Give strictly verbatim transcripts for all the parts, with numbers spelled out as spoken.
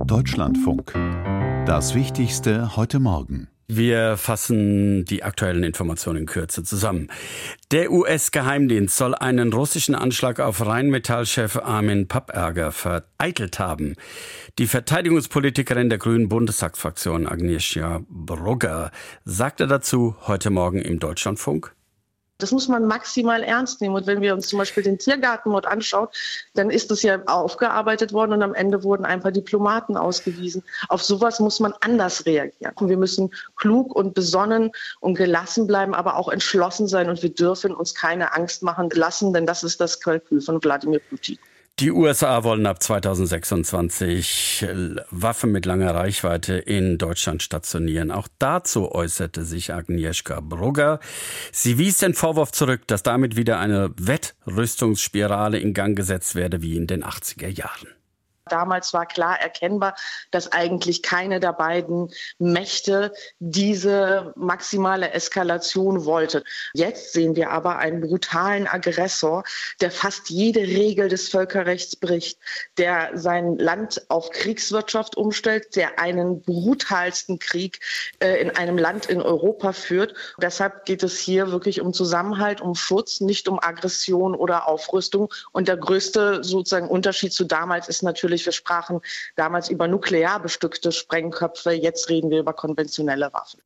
Deutschlandfunk. Das Wichtigste heute Morgen. Wir fassen die aktuellen Informationen in Kürze zusammen. Der U S-Geheimdienst soll einen russischen Anschlag auf Rheinmetall-Chef Armin Papperger vereitelt haben. Die Verteidigungspolitikerin der Grünen Bundestagsfraktion Agnieszka Brugger sagte dazu heute Morgen im Deutschlandfunk: Das muss man maximal ernst nehmen. Und wenn wir uns zum Beispiel den Tiergartenmord anschauen, dann ist das ja aufgearbeitet worden und am Ende wurden ein paar Diplomaten ausgewiesen. Auf sowas muss man anders reagieren. Und wir müssen klug und besonnen und gelassen bleiben, aber auch entschlossen sein. Und wir dürfen uns keine Angst machen lassen, denn das ist das Kalkül von Wladimir Putin. Die U S A wollen ab zweitausendsechsundzwanzig Waffen mit langer Reichweite in Deutschland stationieren. Auch dazu äußerte sich Agnieszka Brugger. Sie wies den Vorwurf zurück, dass damit wieder eine Wettrüstungsspirale in Gang gesetzt werde wie in den achtziger Jahren. Damals war klar erkennbar, dass eigentlich keine der beiden Mächte diese maximale Eskalation wollte. Jetzt sehen wir aber einen brutalen Aggressor, der fast jede Regel des Völkerrechts bricht, der sein Land auf Kriegswirtschaft umstellt, der einen brutalsten Krieg äh, in einem Land in Europa führt. Und deshalb geht es hier wirklich um Zusammenhalt, um Schutz, nicht um Aggression oder Aufrüstung. Und der größte sozusagen Unterschied zu damals ist natürlich, wir sprachen damals über nuklear bestückte Sprengköpfe, jetzt reden wir über konventionelle Waffen.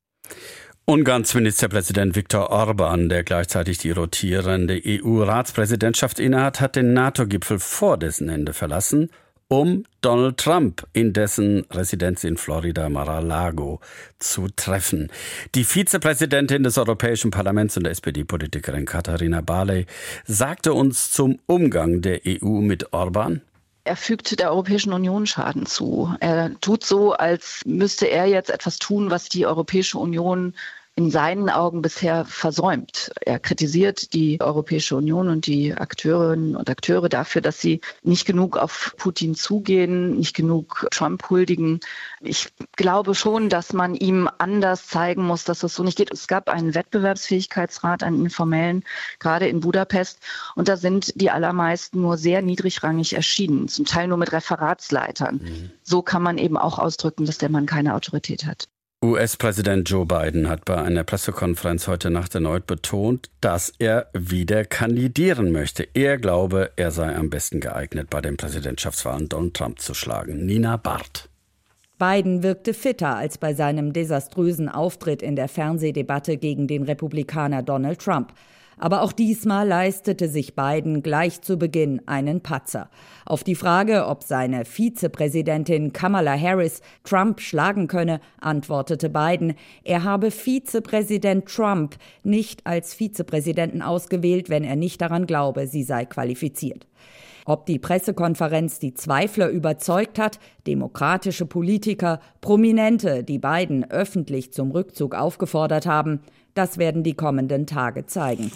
Ungarns Ministerpräsident Viktor Orbán, der gleichzeitig die rotierende E U-Ratspräsidentschaft innehat, hat den NATO-Gipfel vor dessen Ende verlassen, um Donald Trump in dessen Residenz in Florida, Mar-a-Lago, zu treffen. Die Vizepräsidentin des Europäischen Parlaments und S P D-Politikerin Katharina Barley sagte uns zum Umgang der E U mit Orbán: Er fügt der Europäischen Union Schaden zu. Er tut so, als müsste er jetzt etwas tun, was die Europäische Union in seinen Augen bisher versäumt. Er kritisiert die Europäische Union und die Akteurinnen und Akteure dafür, dass sie nicht genug auf Putin zugehen, nicht genug Trump huldigen. Ich glaube schon, dass man ihm anders zeigen muss, dass das so nicht geht. Es gab einen Wettbewerbsfähigkeitsrat, einen informellen, gerade in Budapest. Und da sind die allermeisten nur sehr niedrigrangig erschienen, zum Teil nur mit Referatsleitern. Mhm. So kann man eben auch ausdrücken, dass der Mann keine Autorität hat. U S-Präsident Joe Biden hat bei einer Pressekonferenz heute Nacht erneut betont, dass er wieder kandidieren möchte. Er glaube, er sei am besten geeignet, bei den Präsidentschaftswahlen Donald Trump zu schlagen. Nina Barth. Biden wirkte fitter als bei seinem desaströsen Auftritt in der Fernsehdebatte gegen den Republikaner Donald Trump. Aber auch diesmal leistete sich Biden gleich zu Beginn einen Patzer. Auf die Frage, ob seine Vizepräsidentin Kamala Harris Trump schlagen könne, antwortete Biden, er habe Vizepräsident Trump nicht als Vizepräsidenten ausgewählt, wenn er nicht daran glaube, sie sei qualifiziert. Ob die Pressekonferenz die Zweifler überzeugt hat, demokratische Politiker, Prominente, die Biden öffentlich zum Rückzug aufgefordert haben, das werden die kommenden Tage zeigen.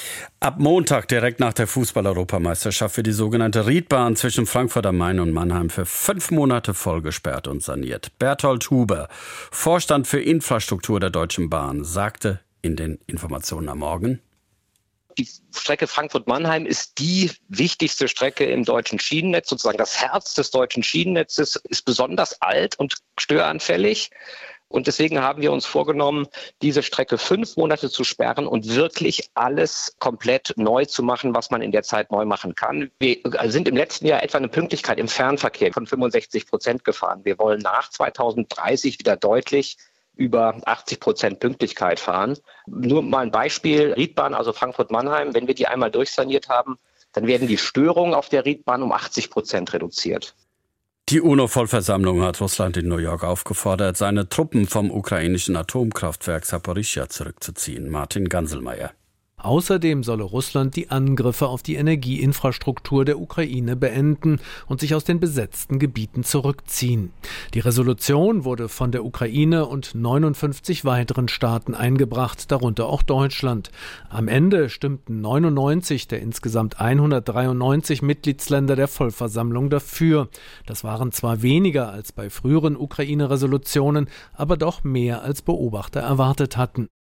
Ab Montag, direkt nach der Fußball-Europameisterschaft, wird die sogenannte Riedbahn zwischen Frankfurt am Main und Mannheim für fünf Monate vollgesperrt und saniert. Berthold Huber, Vorstand für Infrastruktur der Deutschen Bahn, sagte in den Informationen am Morgen: Die Strecke Frankfurt-Mannheim ist die wichtigste Strecke im deutschen Schienennetz. Sozusagen das Herz des deutschen Schienennetzes ist besonders alt und störanfällig. Und deswegen haben wir uns vorgenommen, diese Strecke fünf Monate zu sperren und wirklich alles komplett neu zu machen, was man in der Zeit neu machen kann. Wir sind im letzten Jahr etwa eine Pünktlichkeit im Fernverkehr von fünfundsechzig Prozent gefahren. Wir wollen nach zweitausenddreißig wieder deutlich über achtzig Prozent Pünktlichkeit fahren. Nur mal ein Beispiel: Riedbahn, also Frankfurt-Mannheim, wenn wir die einmal durchsaniert haben, dann werden die Störungen auf der Riedbahn um achtzig Prozent reduziert. Die UNO-Vollversammlung hat Russland in New York aufgefordert, seine Truppen vom ukrainischen Atomkraftwerk Saporischschja zurückzuziehen. Martin Ganselmeier. Außerdem solle Russland die Angriffe auf die Energieinfrastruktur der Ukraine beenden und sich aus den besetzten Gebieten zurückziehen. Die Resolution wurde von der Ukraine und neunundfünfzig weiteren Staaten eingebracht, darunter auch Deutschland. Am Ende stimmten neunundneunzig der insgesamt hundertdreiundneunzig Mitgliedsländer der Vollversammlung dafür. Das waren zwar weniger als bei früheren Ukraine-Resolutionen, aber doch mehr als Beobachter erwartet hatten.